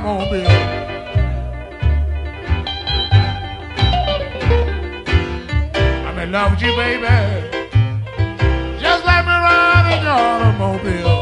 automobile. I'm in love with you, baby. Just let me ride in your automobile.